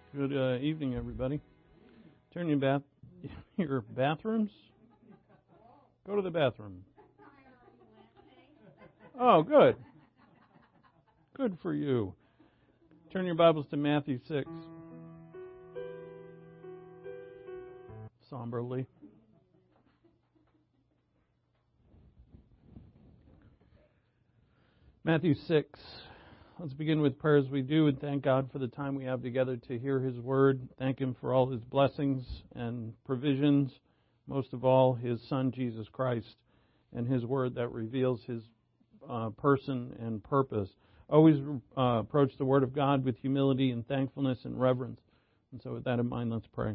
Good evening, everybody. Turn your bathrooms. Go to the bathroom. Oh, good. Good for you. Turn your Bibles to Matthew 6. Somberly. Matthew 6. Let's begin with prayer as we do and thank God for the time we have together to hear His Word. Thank Him for all His blessings and provisions. Most of all, His Son, Jesus Christ, and His Word that reveals His person and purpose. Always approach the Word of God with humility and thankfulness and reverence. And so with that in mind, let's pray.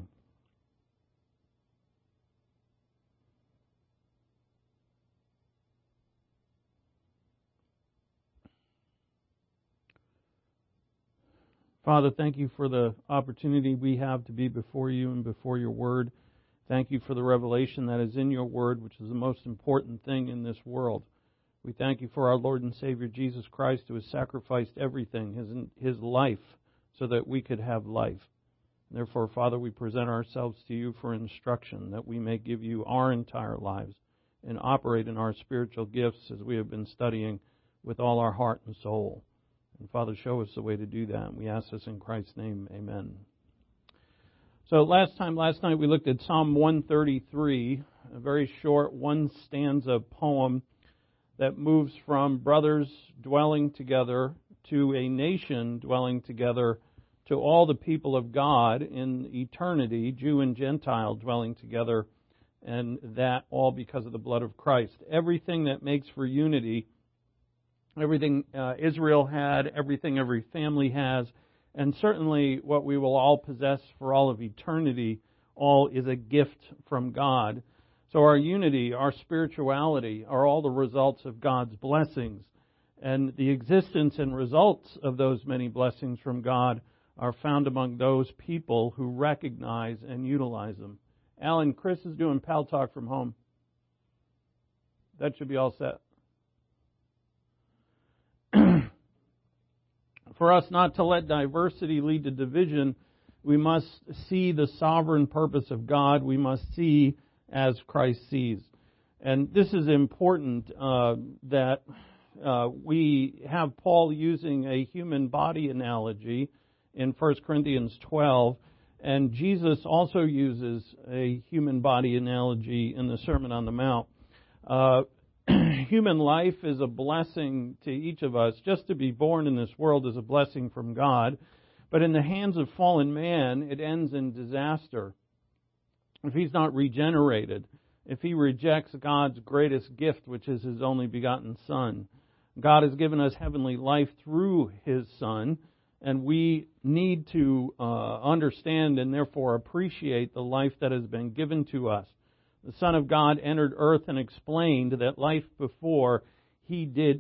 Father, thank you for the opportunity we have to be before you and before your Word. Thank you for the revelation that is in your Word, which is the most important thing in this world. We thank you for our Lord and Savior Jesus Christ, who has sacrificed everything, His life, so that we could have life. Therefore, Father, we present ourselves to you for instruction, that we may give you our entire lives and operate in our spiritual gifts as we have been studying with all our heart and soul. And Father, show us the way to do that. We ask this in Christ's name. Amen. So last night we looked at Psalm 133, a very short one-stanza poem that moves from brothers dwelling together to a nation dwelling together to all the people of God in eternity, Jew and Gentile dwelling together, and that all because of the blood of Christ. Everything that makes for unity, everything Israel had, everything every family has, and certainly what we will all possess for all of eternity, all is a gift from God. So our unity, our spirituality are all the results of God's blessings. And the existence and results of those many blessings from God are found among those people who recognize and utilize them. Alan, Chris is doing Pal Talk from home. That should be all set. For us not to let diversity lead to division, we must see the sovereign purpose of God. We must see as Christ sees. And this is important that we have Paul using a human body analogy in 1 Corinthians 12. And Jesus also uses a human body analogy in the Sermon on the Mount. Human life is a blessing to each of us. Just to be born in this world is a blessing from God. But in the hands of fallen man, it ends in disaster. If he's not regenerated, if he rejects God's greatest gift, which is His only begotten Son. God has given us heavenly life through His Son, and we need to understand and therefore appreciate the life that has been given to us. The Son of God entered earth and explained that life before He did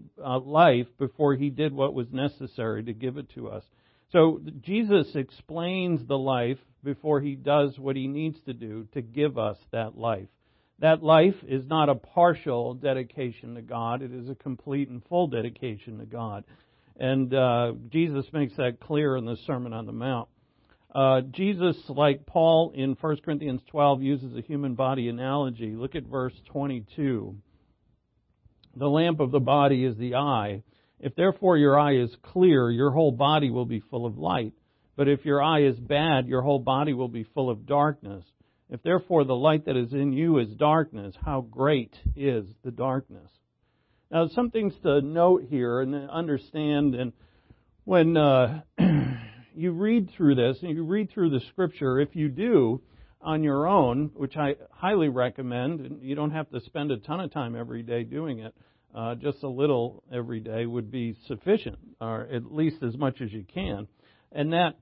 what was necessary to give it to us. So Jesus explains the life before He does what He needs to do to give us that life. That life is not a partial dedication to God. It is a complete and full dedication to God. And Jesus makes that clear in the Sermon on the Mount. Jesus, like Paul in 1 Corinthians 12, uses a human body analogy. Look at verse 22. The lamp of the body is the eye. If therefore your eye is clear, your whole body will be full of light. But if your eye is bad, your whole body will be full of darkness. If therefore the light that is in you is darkness, how great is the darkness? Now, some things to note here and understand. And when you read through this, and you read through the Scripture, if you do on your own, which I highly recommend, and you don't have to spend a ton of time every day doing it, just a little every day would be sufficient, or at least as much as you can. And that,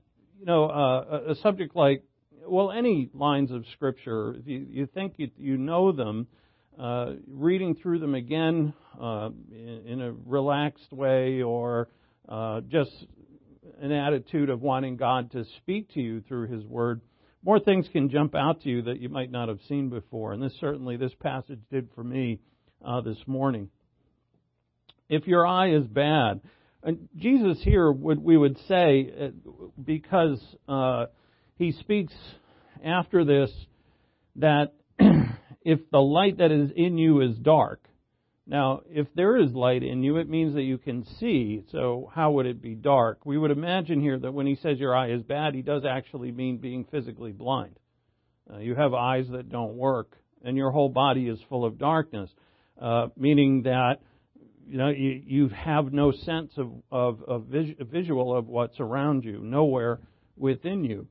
a subject like, any lines of Scripture, if you think you know them, reading through them again in a relaxed way, or just an attitude of wanting God to speak to you through His Word, more things can jump out to you that you might not have seen before. And this passage did for me this morning. If your eye is bad, and Jesus here we would say, because he speaks after this that if the light that is in you is dark, now if there is light in you, it means that you can see, so how would it be dark? We would imagine here that when he says your eye is bad, he does actually mean being physically blind. You have eyes that don't work, and your whole body is full of darkness, meaning that you have no sense of visual of what's around you, nowhere within you.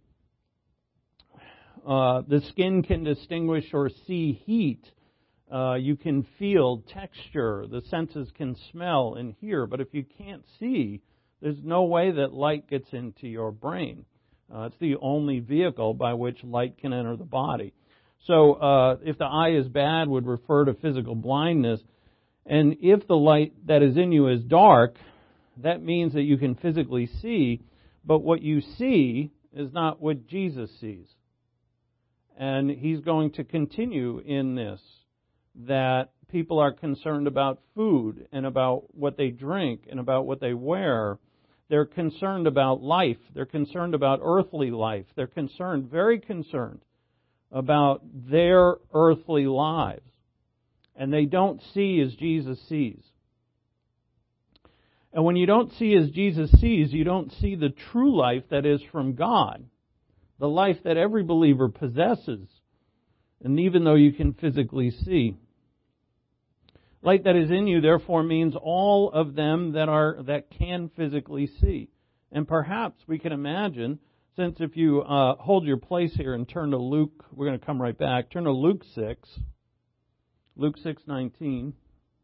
The skin can distinguish or see heat. You can feel texture. The senses can smell and hear. But if you can't see, there's no way that light gets into your brain. It's the only vehicle by which light can enter the body. So if the eye is bad would refer to physical blindness. And if the light that is in you is dark, that means that you can physically see, but what you see is not what Jesus sees. And he's going to continue in this, that people are concerned about food and about what they drink and about what they wear. They're concerned about life. They're concerned about earthly life. They're concerned, very concerned, about their earthly lives. And they don't see as Jesus sees. And when you don't see as Jesus sees, you don't see the true life that is from God, the life that every believer possesses, and even though you can physically see. Light that is in you, therefore, means all of them that can physically see. And perhaps we can imagine, since if you hold your place here and turn to Luke, we're going to come right back, turn to Luke 6. Luke 6:19.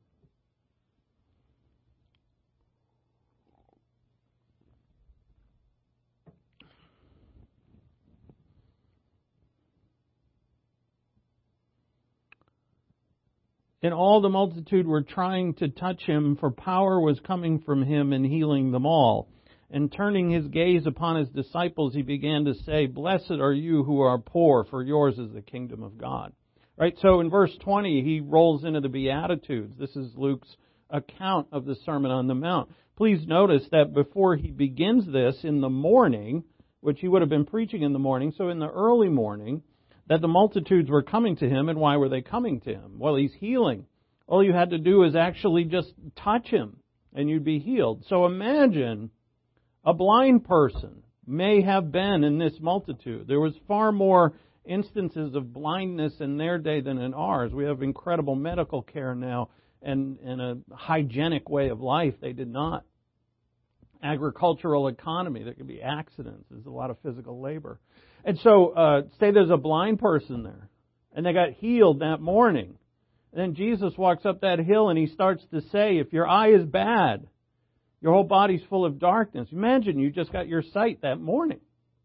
And all the multitude were trying to touch him, for power was coming from him and healing them all. And turning his gaze upon his disciples, he began to say, "Blessed are you who are poor, for yours is the kingdom of God." Right, so in verse 20, he rolls into the Beatitudes. This is Luke's account of the Sermon on the Mount. Please notice that before he begins this in the morning, which he would have been preaching in the morning, so in the early morning, that the multitudes were coming to him. And why were they coming to him? Well, he's healing. All you had to do is actually just touch him, and you'd be healed. So imagine a blind person may have been in this multitude. There was far more instances of blindness in their day than in ours. We have incredible medical care now and a hygienic way of life. They did not. Agricultural economy, there could be accidents. There's a lot of physical labor. And so, say there's a blind person there, and they got healed that morning. And then Jesus walks up that hill and he starts to say, if your eye is bad, your whole body's full of darkness. Imagine you just got your sight that morning.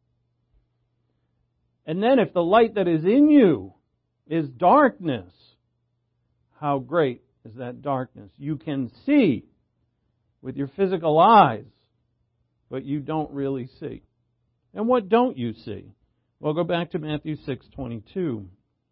And then if the light that is in you is darkness, how great is that darkness? You can see with your physical eyes, but you don't really see. And what don't you see? Well, go back to Matthew 6:22.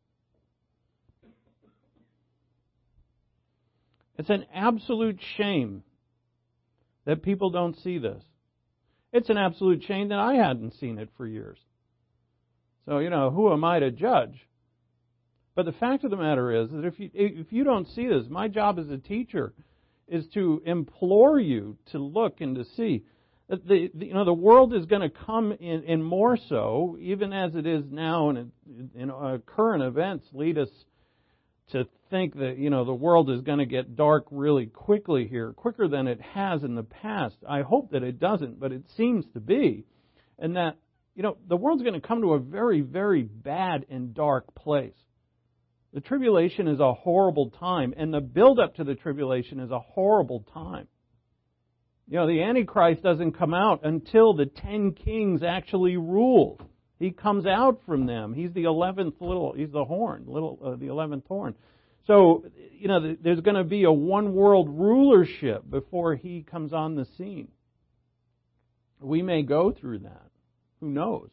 It's an absolute shame that people don't see this. It's an absolute shame that I hadn't seen it for years. So, who am I to judge? But the fact of the matter is that if you don't see this, my job as a teacher is to implore you to look and to see. The world is going to come in more so, even as it is now, and current events lead us to think that, the world is going to get dark really quickly here, quicker than it has in the past. I hope that it doesn't, but it seems to be. And that, the world's going to come to a very, very bad and dark place. The tribulation is a horrible time, and the build-up to the tribulation is a horrible time. The Antichrist doesn't come out until the 10 kings actually rule. He comes out from them. He's the 11th he's the horn, the 11th horn. So, there's going to be a one-world rulership before he comes on the scene. We may go through that. Who knows?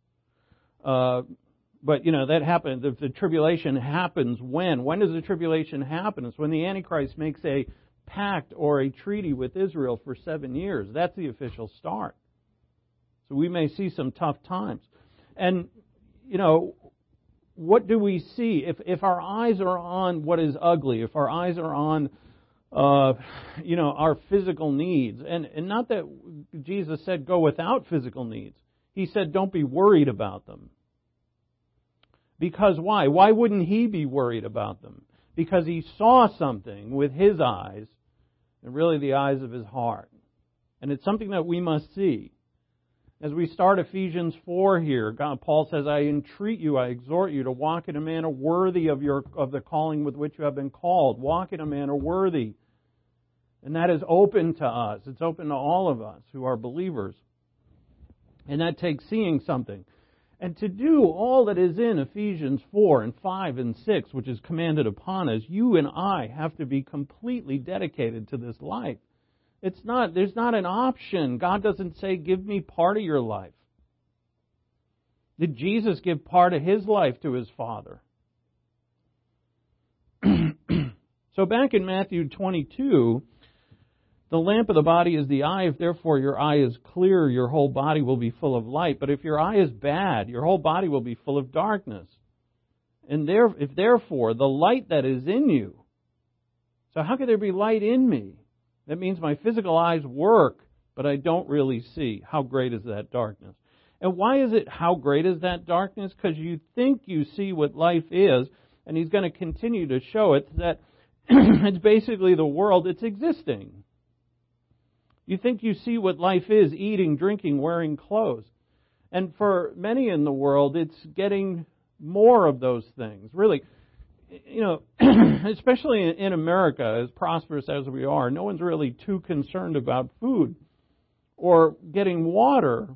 But, that happens. If the tribulation happens, when? When does the tribulation happen? It's when the Antichrist makes a pact or a treaty with Israel for 7 years. That's the official start. So we may see some tough times. And, what do we see? If our eyes are on what is ugly, if our eyes are on, our physical needs, and not that Jesus said go without physical needs. He said don't be worried about them. Because why? Why wouldn't he be worried about them? Because he saw something with his eyes, and really the eyes of his heart. And it's something that we must see. As we start Ephesians 4 here, Paul says, I entreat you, I exhort you to walk in a manner worthy of the calling with which you have been called. Walk in a manner worthy. And that is open to us. It's open to all of us who are believers. And that takes seeing something. And to do all that is in Ephesians 4 and 5 and 6, which is commanded upon us, you and I have to be completely dedicated to this life. There's not an option. God doesn't say, give me part of your life. Did Jesus give part of his life to his Father? So back in Matthew 22, the lamp of the body is the eye. If therefore your eye is clear, your whole body will be full of light. But if your eye is bad, your whole body will be full of darkness. And if therefore the light that is in you, so how could there be light in me? That means my physical eyes work, but I don't really see. How great is that darkness? And why is it how great is that darkness? Because you think you see what life is, and he's going to continue to show it that it's basically the world it's existing. You think you see what life is, eating, drinking, wearing clothes. And for many in the world, it's getting more of those things. Really, especially in America, as prosperous as we are, no one's really too concerned about food or getting water.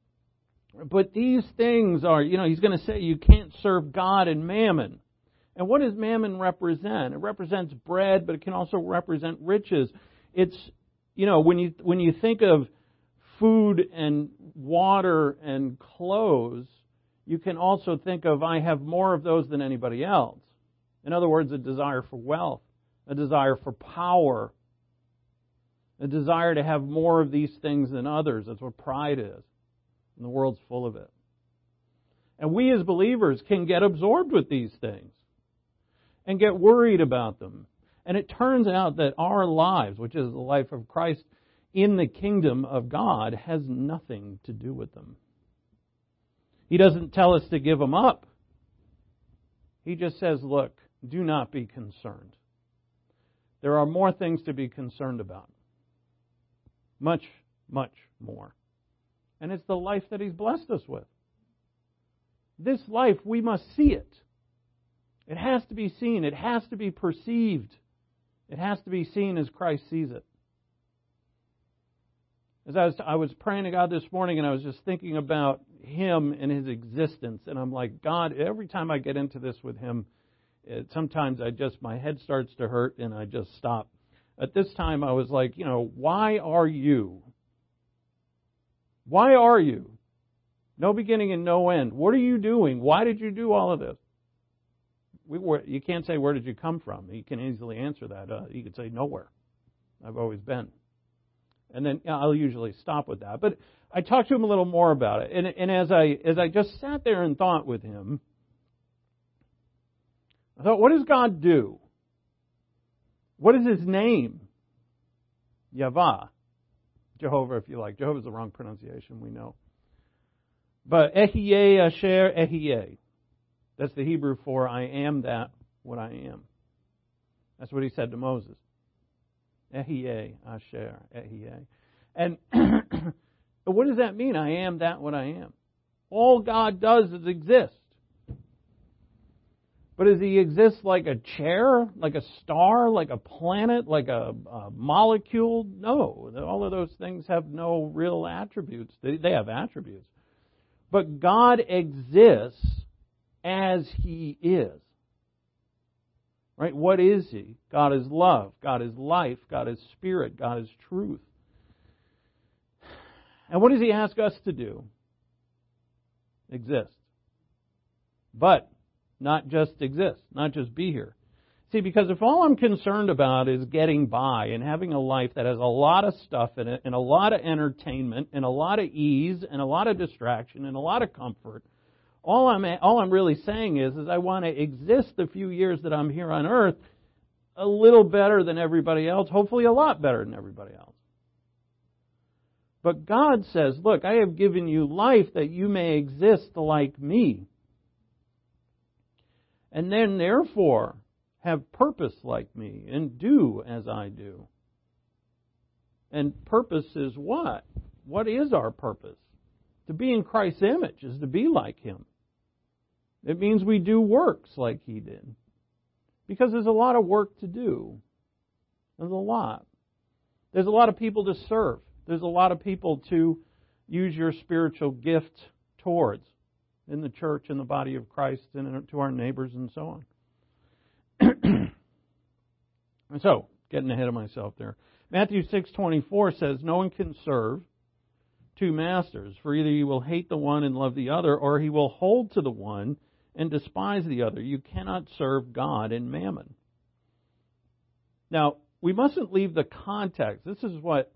But these things are, he's going to say you can't serve God and mammon. And what does mammon represent? It represents bread, but it can also represent riches. It's, when you think of food and water and clothes, you can also think of, I have more of those than anybody else. In other words, a desire for wealth, a desire for power, a desire to have more of these things than others. That's what pride is. And the world's full of it. And we as believers can get absorbed with these things and get worried about them. And it turns out that our lives, which is the life of Christ in the kingdom of God, has nothing to do with them. He doesn't tell us to give them up. He just says, look, do not be concerned. There are more things to be concerned about. Much, much more. And it's the life that he's blessed us with. This life, we must see it. It has to be seen. It has to be perceived. It has to be seen as Christ sees it. As I was praying to God this morning, and I was just thinking about Him and His existence, and I'm like, God, every time I get into this with Him, sometimes my head starts to hurt, and I just stop. At this time, I was like, why are you? Why are you? No beginning and no end. What are you doing? Why did you do all of this? You can't say, where did you come from? You can easily answer that. You could say, nowhere. I've always been. And then I'll usually stop with that. But I talked to him a little more about it. And as I just sat there and thought with him, I thought, what does God do? What is His name? Yahweh. Jehovah, if you like. Jehovah is the wrong pronunciation, we know. But Ehyeh Asher Ehyeh. That's the Hebrew for I am that what I am. That's what He said to Moses. Ehyeh Asher Ehyeh. And what does that mean? I am that what I am. All God does is exist. But does He exist like a chair, like a star, like a planet, like a molecule? No. All of those things have no real attributes. They have attributes. But God exists as He is. Right? What is He? God is love. God is life. God is spirit. God is truth. And what does He ask us to do? Exist. But not just exist, not just be here. See, because if all I'm concerned about is getting by and having a life that has a lot of stuff in it and a lot of entertainment and a lot of ease and a lot of distraction and a lot of comfort, All I'm really saying is I want to exist the few years that I'm here on earth a little better than everybody else, hopefully a lot better than everybody else. But God says, look, I have given you life that you may exist like me. And then therefore have purpose like me and do as I do. And purpose is what? What is our purpose? To be in Christ's image is to be like Him. It means we do works like He did. Because there's a lot of work to do. There's a lot. There's a lot of people to serve. There's a lot of people to use your spiritual gift towards in the church, in the body of Christ, and to our neighbors and so on. And so, getting ahead of myself there. Matthew 6:24 says, no one can serve two masters, for either you will hate the one and love the other, or he will hold to the one and despise the other. You cannot serve God and mammon. Now, we mustn't leave the context. This is what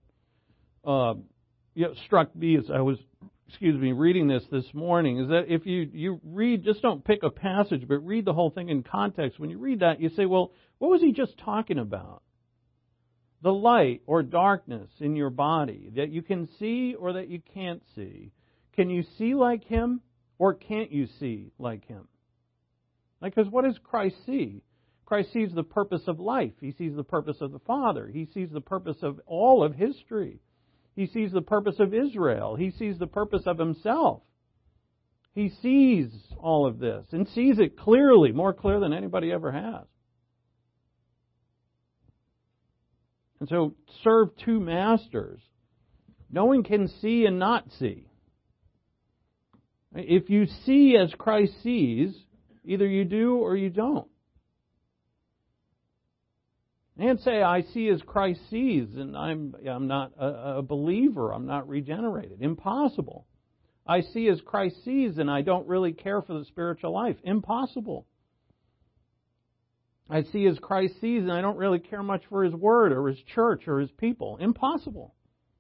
struck me as I was, reading this morning, is that if you read, just don't pick a passage, but read the whole thing in context. When you read that, you say, well, what was he just talking about? The light or darkness in your body that you can see or that you can't see. Can you see like Him or can't you see like Him? Because what does Christ see? Christ sees the purpose of life. He sees the purpose of the Father. He sees the purpose of all of history. He sees the purpose of Israel. He sees the purpose of Himself. He sees all of this and sees it clearly, more clear than anybody ever has. And so, serve two masters. No one can see and not see. If you see as Christ sees, either you do or you don't. And say, I see as Christ sees, and I'm not a believer, I'm not regenerated. Impossible. I see as Christ sees, and I don't really care for the spiritual life. Impossible. I see as Christ sees, and I don't really care much for His Word or His church or His people. Impossible.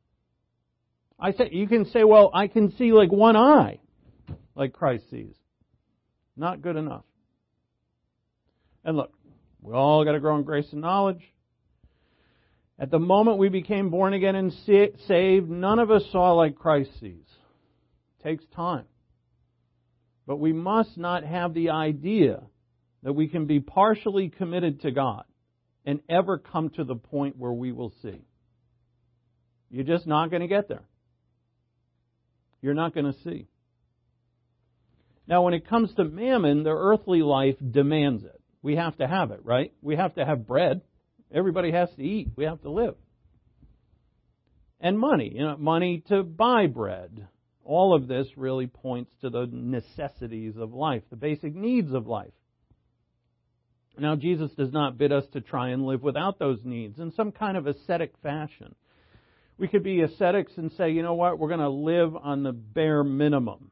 You can say, well, I can see like one eye, like Christ sees. Not good enough. And look, we all got to grow in grace and knowledge. At the moment we became born again and saved, none of us saw like Christ sees. It takes time. But we must not have the idea that we can be partially committed to God and ever come to the point where we will see. You're just not going to get there. You're not going to see. Now, when it comes to mammon, the earthly life demands it. We have to have it, right? We have to have bread. Everybody has to eat. We have to live. And money, money to buy bread. All of this really points to the necessities of life, the basic needs of life. Now, Jesus does not bid us to try and live without those needs in some kind of ascetic fashion. We could be ascetics and say, you know what, we're going to live on the bare minimum.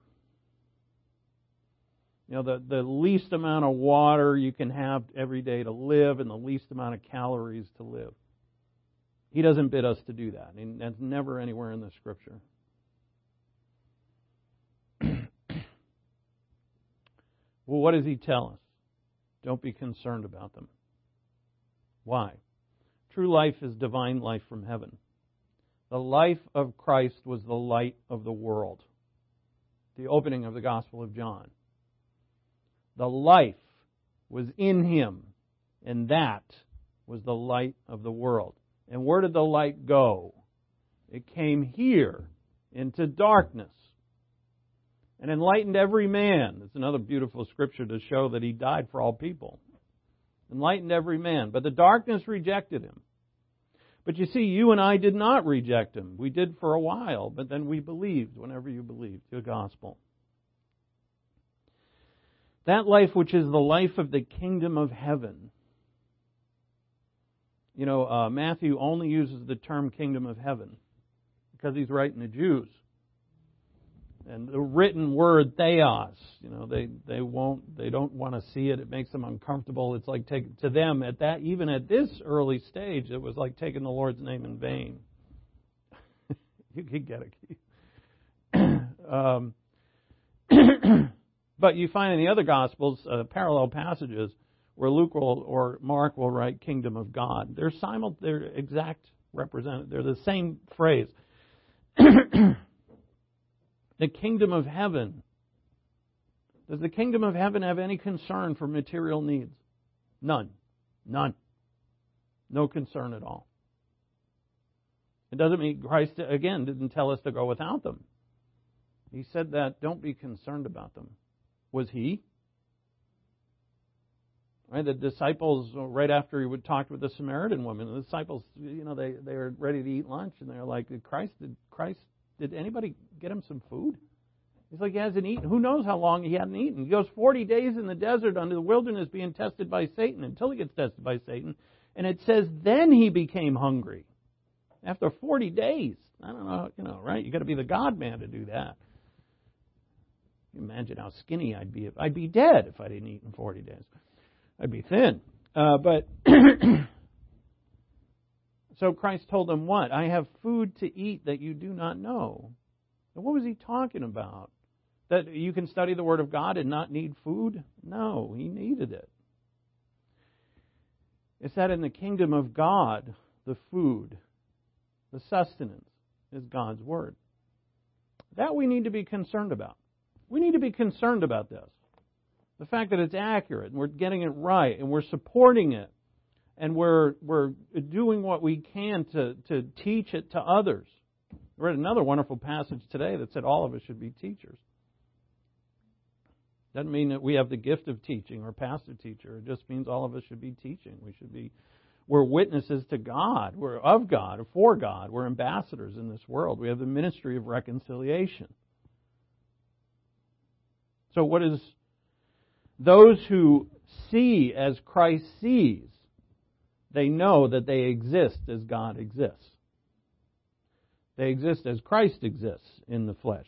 The least amount of water you can have every day to live and the least amount of calories to live. He doesn't bid us to do that. And that's never anywhere in the Scripture. Well, what does He tell us? Don't be concerned about them. Why? True life is divine life from heaven. The life of Christ was the light of the world. The opening of the Gospel of John. The life was in Him, and that was the light of the world. And where did the light go? It came here into darkness and enlightened every man. It's another beautiful scripture to show that He died for all people. Enlightened every man. But the darkness rejected Him. But you see, you and I did not reject Him. We did for a while, but then we believed whenever you believed the gospel. That life which is the life of the kingdom of heaven. Matthew only uses the term kingdom of heaven because he's writing to Jews. And the written word theos, they don't want to see it. It makes them uncomfortable. It's like to them even at this early stage, it was like taking the Lord's name in vain. You could get it. But you find in the other Gospels parallel passages where Luke or Mark will write kingdom of God. They're exact representative. They're the same phrase. The kingdom of heaven. Does the kingdom of heaven have any concern for material needs? None. None. No concern at all. It doesn't mean Christ, again, didn't tell us to go without them. He said that, don't be concerned about them. Was he? Right, the disciples, right after he would talk with the Samaritan woman, the disciples, they were ready to eat lunch, and they're like, did anybody get him some food? He's like, he hasn't eaten. Who knows how long he hadn't eaten? He goes 40 days in the desert under the wilderness being tested by Satan until he gets tested by Satan. And it says, then he became hungry. After 40 days. I don't know, right? You got to be the God man to do that. Imagine how skinny I'd be. I'd be dead if I didn't eat in 40 days. I'd be thin. But so Christ told them what? I have food to eat that you do not know. And what was he talking about? That you can study the Word of God and not need food? No, he needed it. It's that in the kingdom of God, the food, the sustenance, is God's Word. That we need to be concerned about. We need to be concerned about this. The fact that it's accurate, and we're getting it right, and we're supporting it, and we're doing what we can to teach it to others. I read another wonderful passage today that said all of us should be teachers. Doesn't mean that we have the gift of teaching or pastor teacher. It just means all of us should be teaching. We're witnesses to God. We're of God, for God. We're ambassadors in this world. We have the ministry of reconciliation. So what is those who see as Christ sees, they know that they exist as God exists. They exist as Christ exists in the flesh.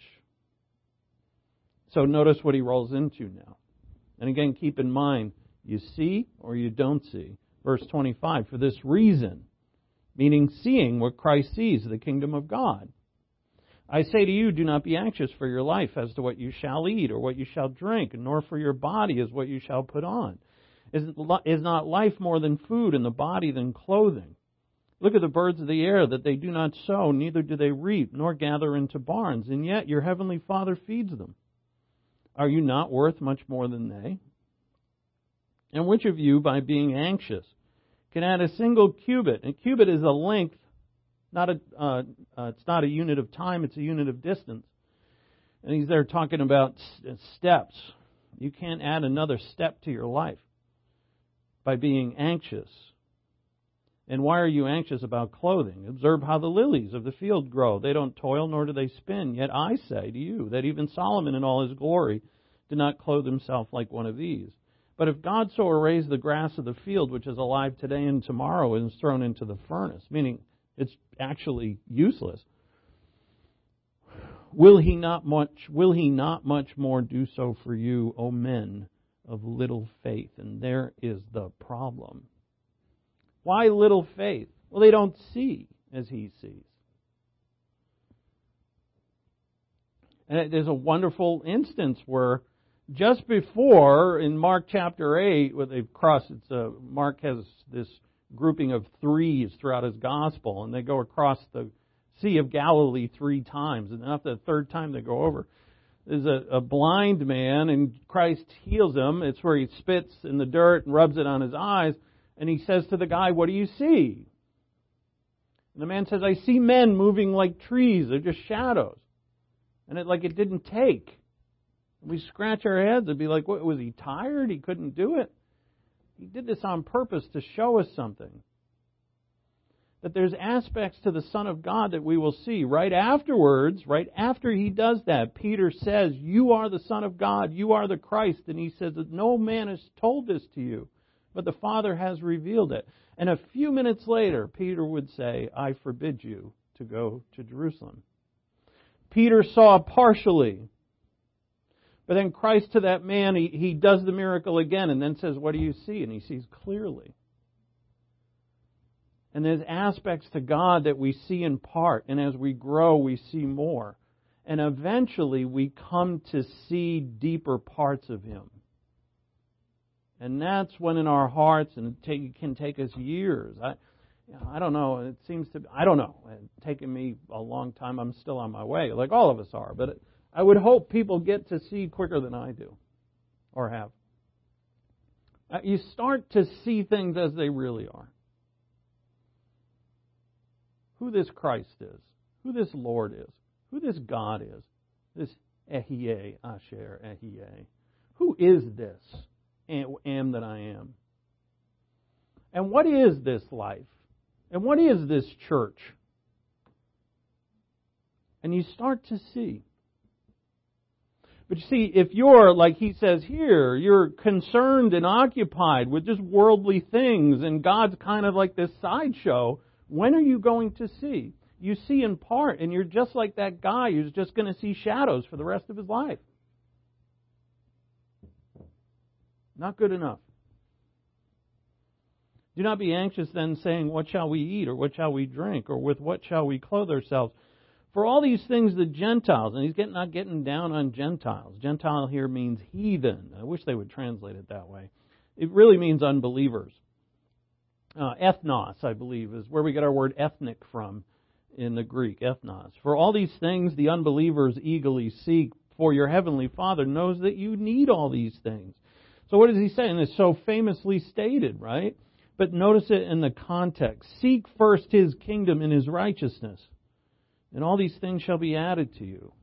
So notice what he rolls into now. And again, keep in mind, you see or you don't see. Verse 25, for this reason, meaning seeing what Christ sees, the kingdom of God. I say to you, do not be anxious for your life as to what you shall eat or what you shall drink, nor for your body as what you shall put on. Is not life more than food, and the body than clothing? Look at the birds of the air, that they do not sow, neither do they reap, nor gather into barns, and yet your heavenly Father feeds them. Are you not worth much more than they? And which of you, by being anxious, can add a single cubit? A cubit is a length, it's not a unit of time, it's a unit of distance. And he's there talking about steps. You can't add another step to your life by being anxious. And why are you anxious about clothing? Observe how the lilies of the field grow. They don't toil, nor do they spin. Yet I say to you that even Solomon in all his glory did not clothe himself like one of these. But if God so arrays the grass of the field, which is alive today and tomorrow, and is thrown into the furnace, meaning it's actually useless, will he not much more do so for you, O men of little faith? And there is the problem. Why little faith? Well, they don't see as he sees. And there's a wonderful instance where just before, in Mark chapter 8, where they've crossed, Mark has this grouping of threes throughout his gospel, and they go across the Sea of Galilee 3 times, and after the third time they go over. There's a blind man, and Christ heals him. It's where he spits in the dirt and rubs it on his eyes. And he says to the guy, what do you see? And the man says, I see men moving like trees. They're just shadows. And it didn't take. And we scratch our heads and be like, what, was he tired? He couldn't do it? He did this on purpose to show us something. That there's aspects to the Son of God that we will see. Right afterwards, right after he does that, Peter says, you are the Son of God. You are the Christ. And he says that no man has told this to you, but the Father has revealed it. And a few minutes later, Peter would say, I forbid you to go to Jerusalem. Peter saw partially. But then Christ to that man, he does the miracle again and then says, what do you see? And he sees clearly. And there's aspects to God that we see in part. And as we grow, we see more. And eventually we come to see deeper parts of Him. And that's when in our hearts, and it can take us years. I don't know. It seems to be, I don't know. It's taken me a long time. I'm still on my way, like all of us are. But I would hope people get to see quicker than I do, or have. You start to see things as they really are. Who this Christ is, who this Lord is, who this God is, this Ehyeh, Asher, Ehyeh. Who is this am that I am? And what is this life? And what is this church? And you start to see. But you see, if you're, like he says here, you're concerned and occupied with just worldly things and God's kind of like this sideshow, when are you going to see? You see in part, and you're just like that guy who's just going to see shadows for the rest of his life. Not good enough. Do not be anxious then, saying, what shall we eat, or what shall we drink, or with what shall we clothe ourselves? For all these things the Gentiles, and he's not getting down on Gentiles. Gentile here means heathen. I wish they would translate it that way. It really means unbelievers. Ethnos, I believe, is where we get our word ethnic from in the Greek, ethnos. For all these things the unbelievers eagerly seek, for your heavenly Father knows that you need all these things. So what is he saying? It's so famously stated, right? But notice it in the context. Seek first His kingdom and His righteousness, and all these things shall be added to you.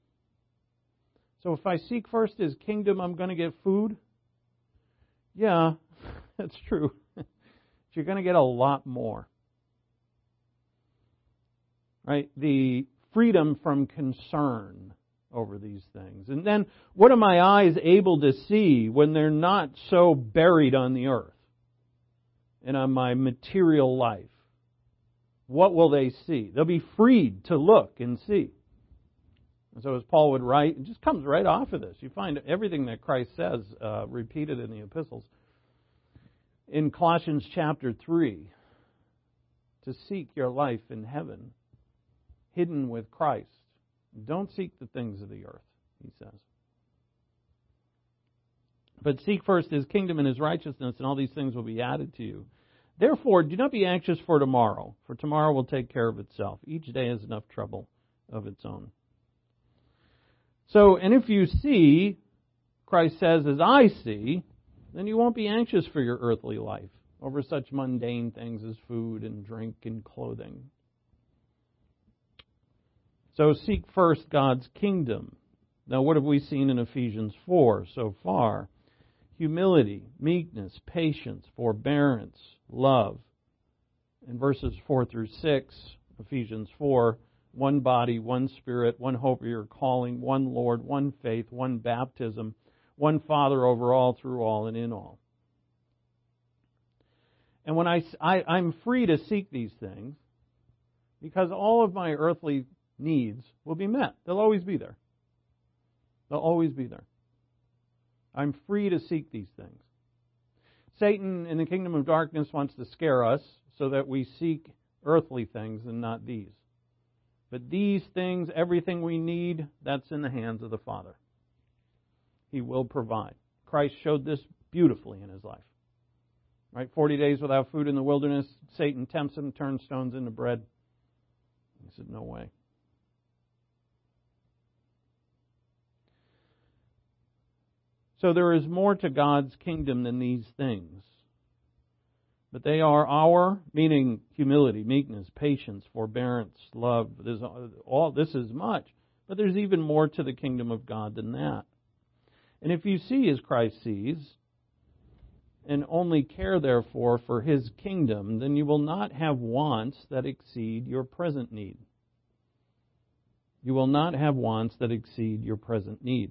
So if I seek first His kingdom, I'm going to get food? Yeah, that's true. But you're going to get a lot more. Right? The freedom from concern over these things. And then, what are my eyes able to see when they're not so buried on the earth and on my material life? What will they see? They'll be freed to look and see. And so as Paul would write, it just comes right off of this. You find everything that Christ says repeated in the epistles. In Colossians chapter 3, to seek your life in heaven, hidden with Christ. Don't seek the things of the earth, he says. But seek first His kingdom and His righteousness, and all these things will be added to you. Therefore, do not be anxious for tomorrow will take care of itself. Each day has enough trouble of its own. So, and if you see, Christ says, as I see, then you won't be anxious for your earthly life over such mundane things as food and drink and clothing. So seek first God's kingdom. Now, what have we seen in Ephesians 4 so far? Humility, meekness, patience, forbearance, love. In verses 4 through 6, Ephesians 4, one body, one Spirit, one hope of your calling, one Lord, one faith, one baptism, one Father over all, through all, and in all. And when I'm free to seek these things, because all of my earthly needs will be met. They'll always be there. They'll always be there. I'm free to seek these things. Satan in the kingdom of darkness wants to scare us so that we seek earthly things and not these. But these things, everything we need, that's in the hands of the Father. He will provide. Christ showed this beautifully in His life. Right? 40 days without food in the wilderness. Satan tempts Him, turns stones into bread. He said, no way. So there is more to God's kingdom than these things. But they are our, meaning humility, meekness, patience, forbearance, love. This is much. But there's even more to the kingdom of God than that. And if you see as Christ sees, and only care, therefore, for His kingdom, then you will not have wants that exceed your present need. You will not have wants that exceed your present need.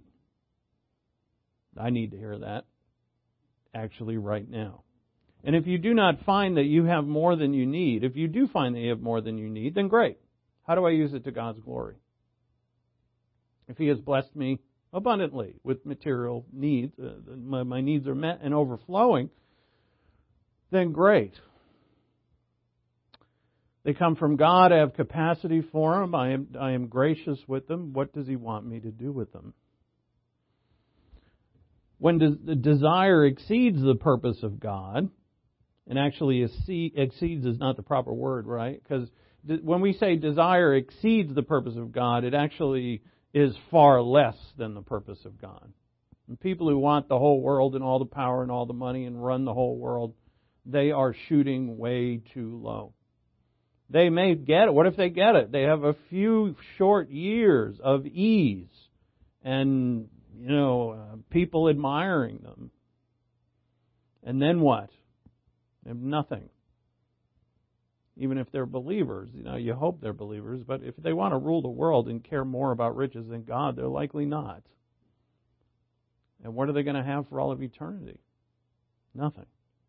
I need to hear that, actually, right now. And if you do not find that you have more than you need, if you do find that you have more than you need, then great. How do I use it to God's glory? If He has blessed me abundantly with material needs, my needs are met and overflowing, then great. They come from God. I have capacity for them. I am gracious with them. What does He want me to do with them? When the desire exceeds the purpose of God, and actually exceeds is not the proper word, right? Because when we say desire exceeds the purpose of God, it actually is far less than the purpose of God. And people who want the whole world and all the power and all the money and run the whole world, they are shooting way too low. They may get it. What if they get it? They have a few short years of ease and, people admiring them. And then what? They have nothing. Even if they're believers, you hope they're believers, but if they want to rule the world and care more about riches than God, they're likely not. And what are they going to have for all of eternity? Nothing.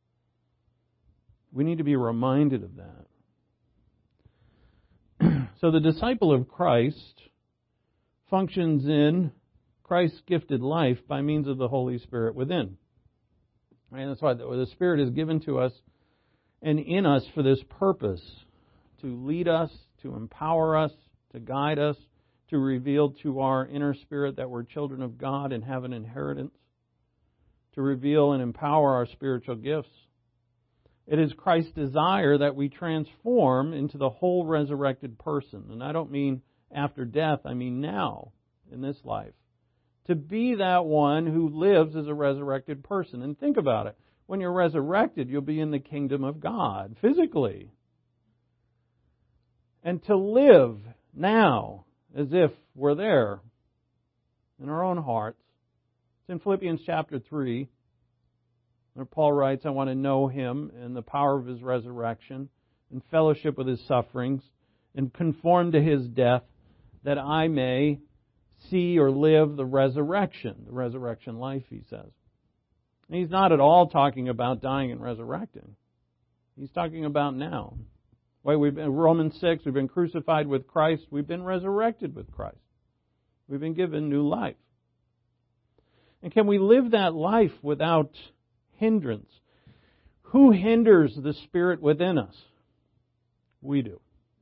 We need to be reminded of that. So the disciple of Christ functions in Christ's gifted life by means of the Holy Spirit within. And that's why the Spirit is given to us and in us for this purpose, to lead us, to empower us, to guide us, to reveal to our inner spirit that we're children of God and have an inheritance, to reveal and empower our spiritual gifts. It is Christ's desire that we transform into the whole resurrected person. And I don't mean after death, I mean now, in this life. To be that one who lives as a resurrected person. And think about it. When you're resurrected, you'll be in the kingdom of God, physically. And to live now as if we're there in our own hearts. It's in Philippians chapter 3. Where Paul writes, I want to know Him and the power of His resurrection and fellowship with His sufferings and conform to His death that I may see or live the resurrection life, he says. And he's not at all talking about dying and resurrecting. He's talking about now. Romans 6, we've been crucified with Christ. We've been resurrected with Christ. We've been given new life. And can we live that life without hindrance? Who hinders the Spirit within us? We do.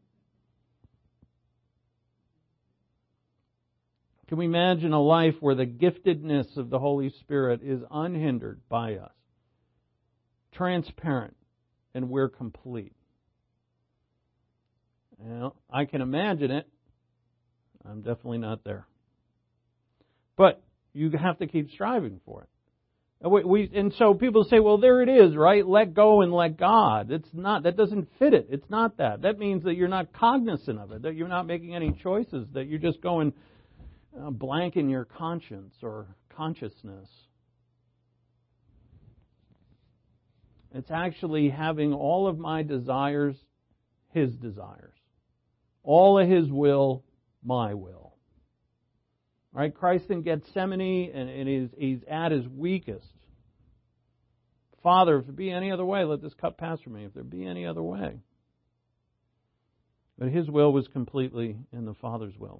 Can we imagine a life where the giftedness of the Holy Spirit is unhindered by us, transparent, and we're complete? Well, I can imagine it. I'm definitely not there. But you have to keep striving for it. And so people say, well, there it is, right? Let go and let God. It's not. That doesn't fit it. It's not that. That means that you're not cognizant of it, that you're not making any choices, that you're just going blank in your conscience or consciousness. It's actually having all of my desires, His desires. All of His will, my will. Right? Christ in Gethsemane, and he's at his weakest. Father, if there be any other way, let this cup pass from me. If there be any other way. But His will was completely in the Father's will.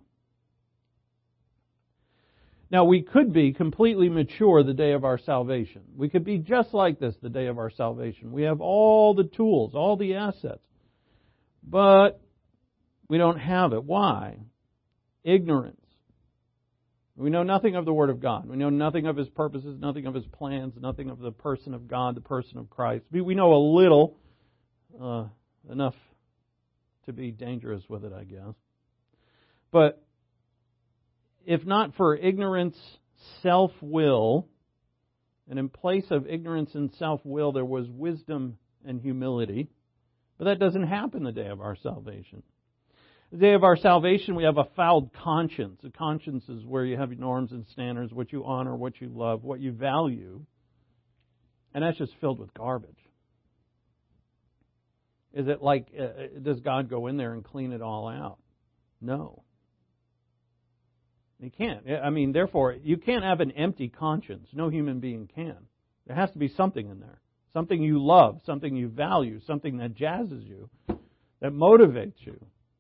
Now, we could be completely mature the day of our salvation. We could be just like this the day of our salvation. We have all the tools, all the assets. But we don't have it. Why? Ignorance. We know nothing of the Word of God. We know nothing of His purposes, nothing of His plans, nothing of the person of God, the person of Christ. We know a little, enough to be dangerous with it, I guess. But if not for ignorance, self-will, and in place of ignorance and self-will, there was wisdom and humility. But that doesn't happen the day of our salvation. The day of our salvation, we have a fouled conscience. A conscience is where you have norms and standards, what you honor, what you love, what you value. And that's just filled with garbage. Is it like, does God go in there and clean it all out? No. He can't. I mean, therefore, you can't have an empty conscience. No human being can. There has to be something in there. Something you love, something you value, something that jazzes you, that motivates you.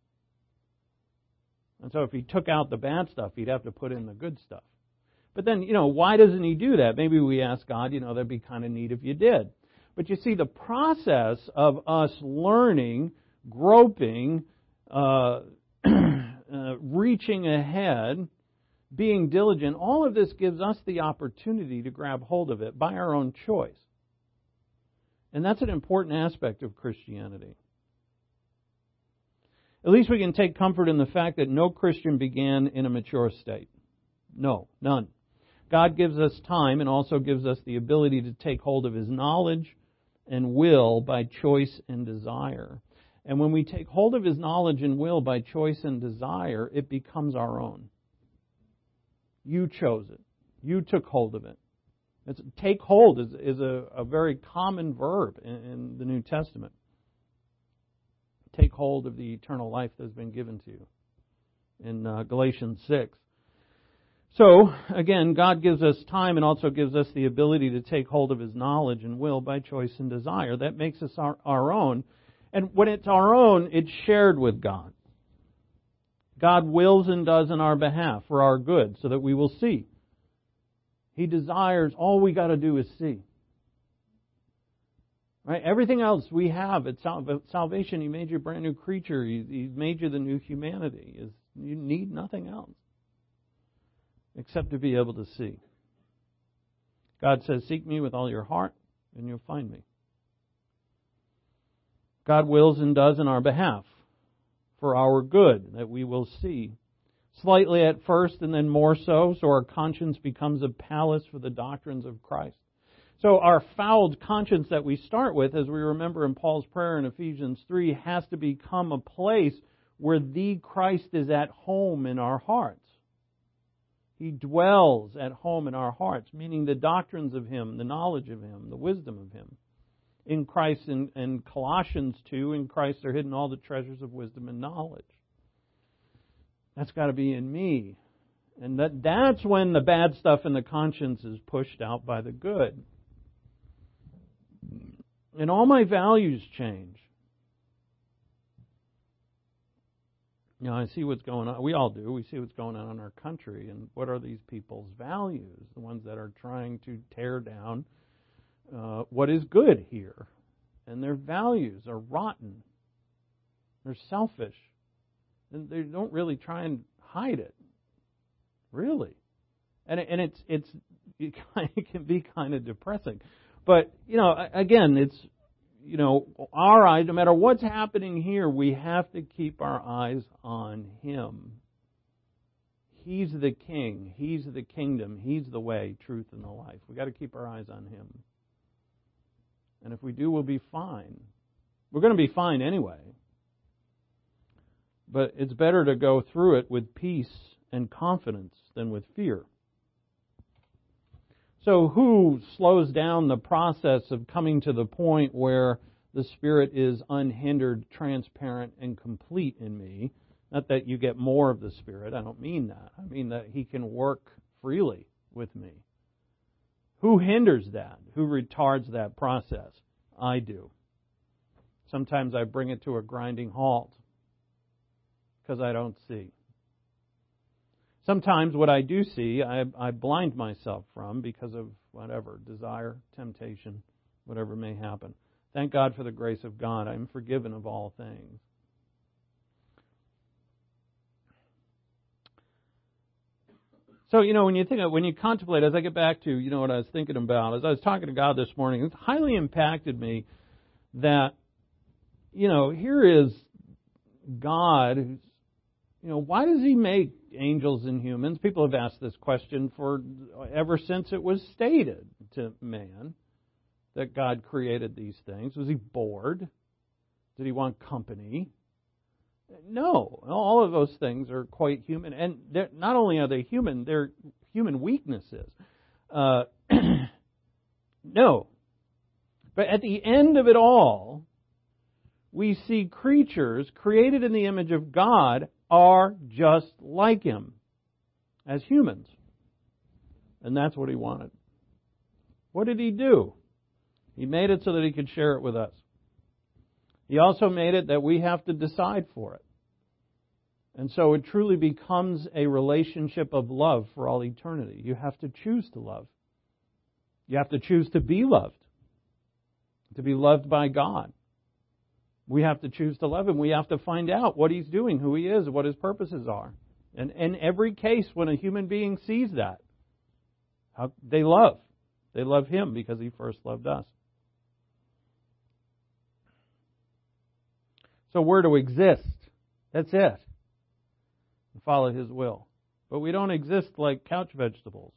And so if He took out the bad stuff, He'd have to put in the good stuff. But then, why doesn't He do that? Maybe we ask God, that'd be kind of neat if you did. But you see, the process of us learning groping, reaching ahead, being diligent. All of this gives us the opportunity to grab hold of it by our own choice. And that's an important aspect of Christianity. At least we can take comfort in the fact that no Christian began in a mature state. No, none. God gives us time and also gives us the ability to take hold of His knowledge and will by choice and desire. And when we take hold of His knowledge and will by choice and desire, it becomes our own. You chose it. You took hold of it. Take hold is a very common verb in the New Testament. Take hold of the eternal life that has been given to you in Galatians 6. So, again, God gives us time and also gives us the ability to take hold of His knowledge and will by choice and desire. That makes us our own. And when it's our own, it's shared with God. God wills and does in our behalf for our good so that we will see. He desires, all we got to do is see. Right? Everything else we have at salvation, He made you a brand new creature. He made you the new humanity. You need nothing else except to be able to see. God says, seek me with all your heart and you'll find me. God wills and does in our behalf for our good, that we will see. Slightly at first and then more so our conscience becomes a palace for the doctrines of Christ. So our fouled conscience that we start with, as we remember in Paul's prayer in Ephesians 3, has to become a place where the Christ is at home in our hearts. He dwells at home in our hearts, meaning the doctrines of Him, the knowledge of Him, the wisdom of Him. In Christ, in Colossians 2, in Christ are hidden all the treasures of wisdom and knowledge. That's got to be in me. And that's when the bad stuff in the conscience is pushed out by the good. And all my values change. You know, I see what's going on. We all do. We see what's going on in our country. And what are these people's values? The ones that are trying to tear down what is good here. And their values are rotten. They're selfish. And they don't really try and hide it. Really. And it can be kind of depressing. But, you know, again, it's, you know, our eyes, no matter what's happening here, we have to keep our eyes on Him. He's the King. He's the kingdom. He's the way, truth, and the life. We've got to keep our eyes on Him. And if we do, we'll be fine. We're going to be fine anyway. But it's better to go through it with peace and confidence than with fear. So who slows down the process of coming to the point where the Spirit is unhindered, transparent, and complete in me? Not that you get more of the Spirit. I don't mean that. I mean that He can work freely with me. Who hinders that? Who retards that process? I do. Sometimes I bring it to a grinding halt because I don't see. Sometimes what I do see, I blind myself from because of whatever, desire, temptation, whatever may happen. Thank God for the grace of God. I'm forgiven of all things. So, you know, when you contemplate, as I get back to, you know, what I was thinking about, as I was talking to God this morning, it highly impacted me that, you know, here is God who's, you know, why does He make angels and humans? People have asked this question ever since it was stated to man that God created these things. Was He bored? Did He want company? No. All of those things are quite human. And not only are they human, they're human weaknesses. No. But at the end of it all, we see creatures created in the image of God are just like Him as humans. And that's what He wanted. What did He do? He made it so that He could share it with us. He also made it that we have to decide for it. And so it truly becomes a relationship of love for all eternity. You have to choose to love. You have to choose to be loved by God. We have to choose to love Him. We have to find out what He's doing, who He is, what His purposes are. And in every case, when a human being sees that, they love. They love Him because He first loved us. So we're to exist. That's it. And follow His will. But we don't exist like couch vegetables.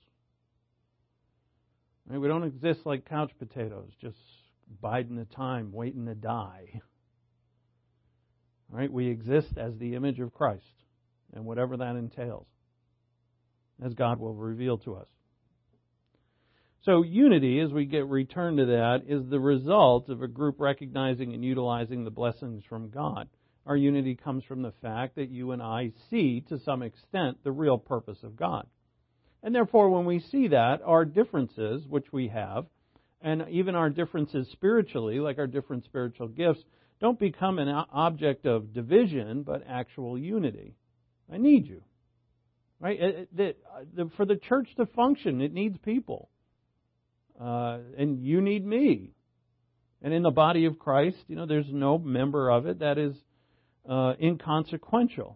We don't exist like couch potatoes, just biding the time, waiting to die. Right? We exist as the image of Christ, and whatever that entails, as God will reveal to us. So unity, as we return to that, is the result of a group recognizing and utilizing the blessings from God. Our unity comes from the fact that you and I see, to some extent, the real purpose of God. And therefore, when we see that, our differences, which we have, and even our differences spiritually, like our different spiritual gifts, don't become an object of division, but actual unity. I need you. Right? For the church to function, it needs people. And you need me. And in the body of Christ, there's no member of it that is inconsequential.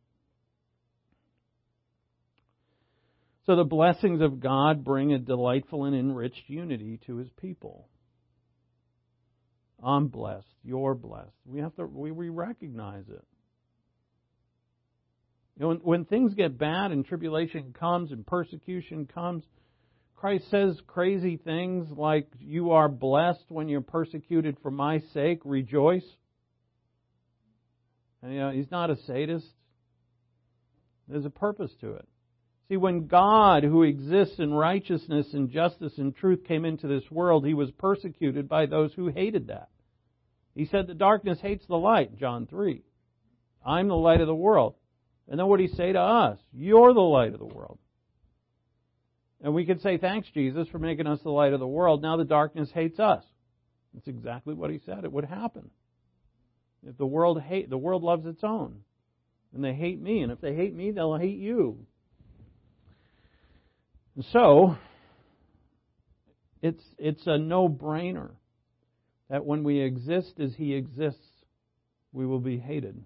So the blessings of God bring a delightful and enriched unity to His people. I'm blessed. You're blessed. We recognize it. When things get bad and tribulation comes and persecution comes, Christ says crazy things like, "You are blessed when you're persecuted for my sake. Rejoice." And, He's not a sadist. There's a purpose to it. See, when God, who exists in righteousness and justice and truth, came into this world, He was persecuted by those who hated that. He said the darkness hates the light, John 3. I'm the light of the world. And then what did He say to us? You're the light of the world. And we could say, thanks, Jesus, for making us the light of the world. Now the darkness hates us. That's exactly what He said. It would happen. If the world loves its own. And they hate me. And if they hate me, they'll hate you. And so, it's a no-brainer that when we exist as He exists, we will be hated.